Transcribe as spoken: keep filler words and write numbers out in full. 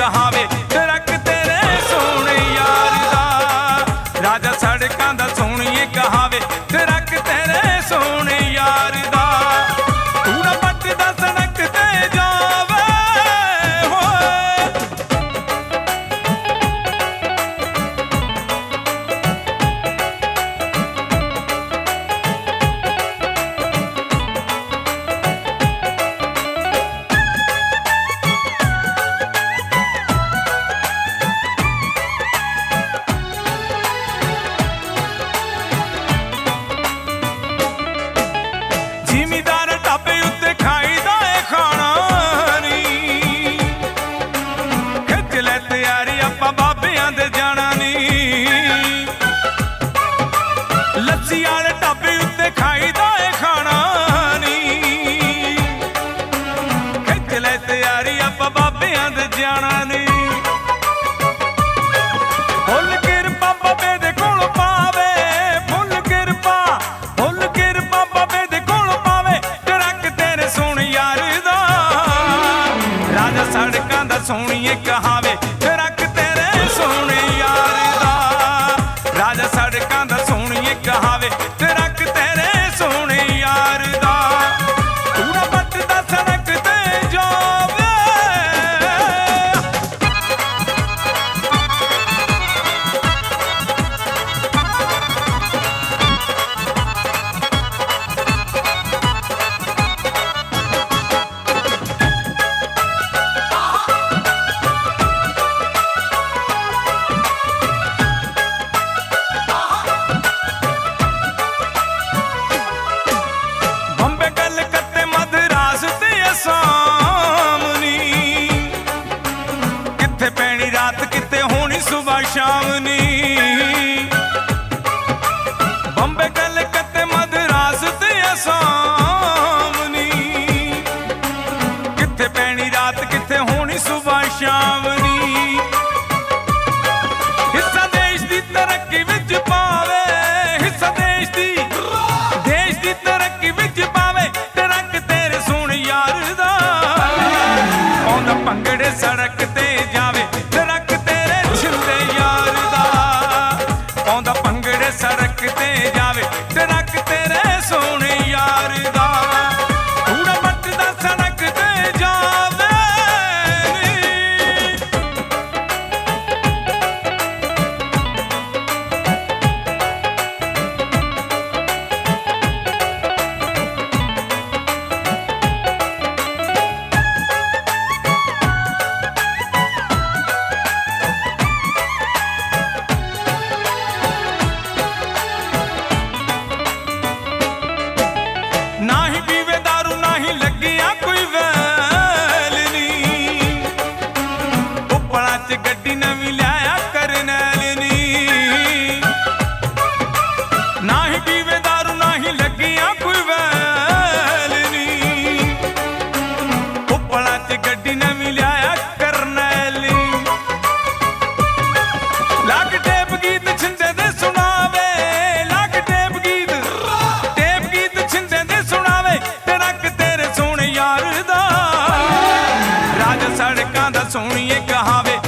ਕਹਾਵੇ truck ਤੇਰੇ ਸੋਹਣੇ ਯਾਰ ਦਾ। ਰਾਜਾ ਸੜਕਾਂ ਦਾ ਸੋਹਣੀਏ ਕਹਾਵੇ ਟਰੱਕ ਤੇਰੇ ਸੋਹਣੇ ਯਾਰ ਦਾ। ਕੂੜਾ ਪੱਟਦਾ ਸੜਕ ਤੇ ਜਾਵੇ ਹੋਏ। ਜ਼ਿਮੀਦਾਰ ਢਾਬੇ ਉੱਤੇ ਖਾਈਦਾ ਏ ਖਾਣਾ ਨੀ। ਖਿੱਚ ਲੈ ਤਿਆਰੀ ਆਪਾਂ ਬਾਬਿਆਂ ਦੇ ਜਾਣਾ ਨੀ। ਲੱਸੀ ਵਾਲੇ ਢਾਬੇ ਉੱਤੇ ਖਾਈਦਾ ਏ ਖਾਣਾ ਨੀ। ਖਿੱਚ ਲੈ ਤਿਆਰੀ ਆਪਾਂ ਬਾਬਿਆਂ ਦੇ ਜਾਣਾ ਨੀ। ਫੁੱਲ ਕਿਰਪਾ ਬਾਬੇ ਦੇ ਕੋਲ ਪਾਵੇ ਫੁੱਲ ਕਿਰਪਾ ਫੁੱਲ ਕਿਰਪਾ ਬਾਬੇ ਦੇ ਕੋਲ ਪਾਵੇ ਟਰੱਕ ਤੇਰੇ ਸੋਹਣੇ ਯਾਰ ਦਾ। ਰਾਜਾ ਸੜਕਾਂ ਦਾ ਸੋਹਣੀਏ ਕਹਾਵੇ ਟਰੱਕ ਤੇਰੇ ਸੋਹਣੇ ਯਾਰ ਦਾ। ਰਾਜਾ ਸੜਕਾਂ ਦਾ ਸੋਹਣੀਏ ਕਹਾਵੇ ਟਰੱਕ ਤੇਰੇ ਸੋਹਣੇ ਯਾਰ ਦਾ। ਕੂੜਾ ਪੱਟਦਾ ਸੜਕ ਤੇ ਜਾਵੇ। ਬੰਬੇ ਕਲਕੱਤੇ ਮਦਰਾਸ ਤੇ ਅਸਾਮ ਨੀ। ਕਿੱਥੇ ਪੈਣੀ ਰਾਤ ਕਿੱਥੇ ਹੋਣੀ ਸੁਬਾਹ ਸ਼ਾਮ ਨੀ। ਬੰਬੇ ਕਲਕੱਤੇ ਮਦਰਾਸ ਤੇ ਅਸਾਮ ਨੀ। ਕਿੱਥੇ ਪੈਣੀ ਰਾਤ ਕਿੱਥੇ ਹੋਣੀ ਸੁਬਾਹ ਸ਼ਾਮ ਨੀ। ਹਿੱਸਾ ਦੇਸ਼ ਦੀ ਤਰੱਕੀ ਵਿੱਚ ਪਾਵੇ ਹਿੱਸਾ ਦੇਸ਼ ਦੀ ਦੇਸ਼ ਦੀ ਤਰੱਕੀ ਵਿੱਚ ਪਾਵੇ ਟਰੱਕ ਤੇਰੇ ਸੋਹਣੇ ਯਾਰ ਦਾ। ਪਾਉਂਦਾ ਭੰਗੜੇ ਸੜਕ ਤੇ ਜਾਵੇ ਟਰੱਕ ਤੇਰੇ ਛਿੰਦੇ ਯਾਰ ਦਾ। ਪਾਉਂਦਾ ਭੰਗੜੇ ਸੜਕ ਤੇ ਜਾਵੇ ਟਰੱਕ ਤੇਰੇ ਸੋਹਣੇ ਯਾਰ ਦਾ। ਕੂੜਾ ਪੱਟਦਾ ਸੜਕ ਤੇ ਜਾਵੇ ਨੀ। ਨਾ ਹੀ ਪੀਵੇ ਦਾਰੂ ਨਾ ਹੀ ਲੱਗਿਆ ਕੋਈ ਵੈਲ ਨੀ। ਉੱਪਲਾਂ 'ਚ ਗੱਡੀ ਨਵੀਂ ਲਿਆਇਆ ਕਰਨੈਲ ਨੀ। ਨਾ ਹੀ ਪੀਵੇ ਦਾਰੂ ਨਾ ਹੀ ਲੱਗਿਆ ਕੋਈ ਵੈਲ ਨੀ। ਉੱਪਲਾਂ 'ਚ ਗੱਡੀ ਨਵੀਂ ਲਿਆਇਆ ਕਰਨੈਲ ਨੀ। ਲੱਗ ਟੇਪ ਗੀਤ ਛਿੰਦੇ ਦੇ ਸੁਣਾਵੇ ਲੱਗ ਟੇਪ ਗੀਤ ਟੇਪ ਗੀਤ ਛਿੰਦੇ ਦੇ ਸੁਣਾਵੇ ਟਰੱਕ ਤੇਰੇ ਸੋਹਣੇ ਯਾਰ ਦਾ। ਰਾਜਾ ਸੜਕਾਂ ਦਾ ਸੋਹਣੀਏ ਕਹਾਵੇ